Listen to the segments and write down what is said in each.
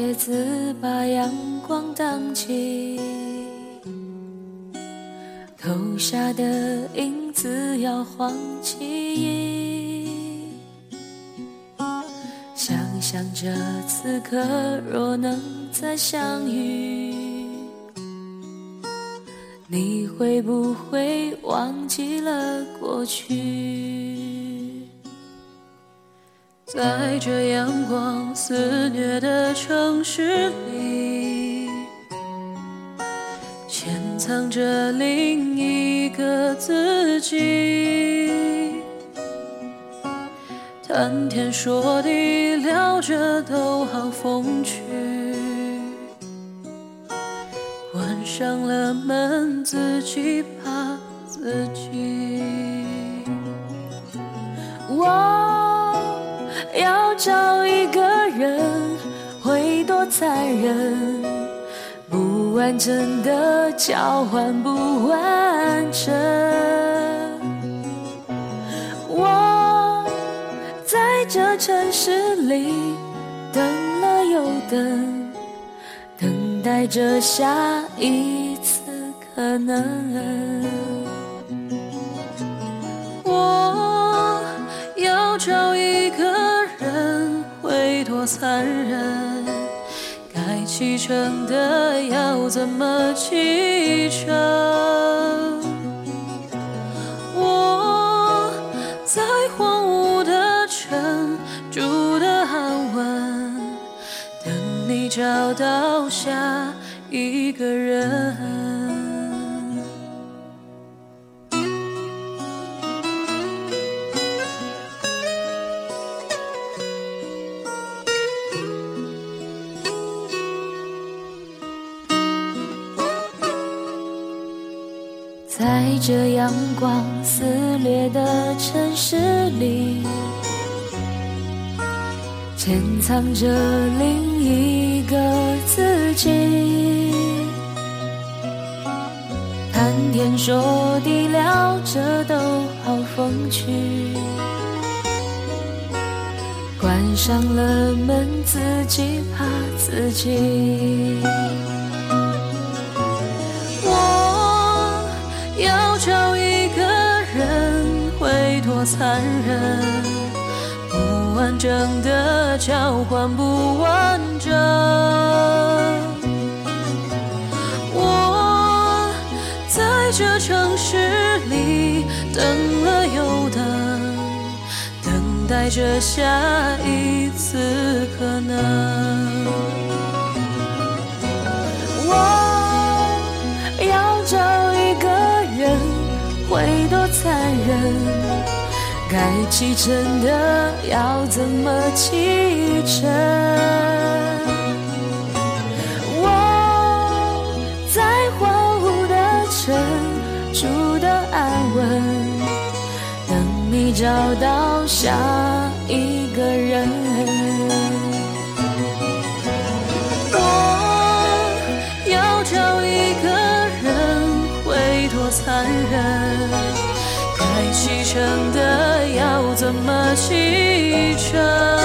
叶子把阳光荡起，投下的影子摇晃记忆。想象着此刻若能再相遇，你会不会忘记了过去？在这阳光肆虐的城市里，潜藏着另一个自己。谈天说地聊着都好风趣，关上了门自己怕自己。我要找一个人会多残忍，不完整的交换不完整。我在这城市里等了又等，等待着下一次可能。我要找一个人会多残忍，该启程的要怎么启程？我在荒芜的城住得安稳，等你找到下一个人。在这阳光撕裂的城市里，潜藏着另一个自己。谈天说地聊着都好风趣，关上了门自己怕自己。要找一个人会多残忍，不完整的交换不完整。我在这城市里等了又等，等待着下一次可能。我要找一个人会多残忍，该启程的要怎么启程？我在荒芜的城住得安稳，等你找到下一个人。我要找一个人会多残忍，该启程的要怎么启程？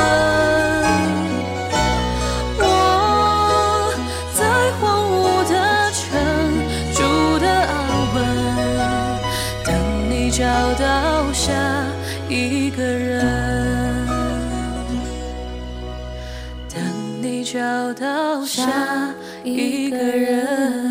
我在荒芜的城住得安稳，等你找到下一个人，等你找到下一个人。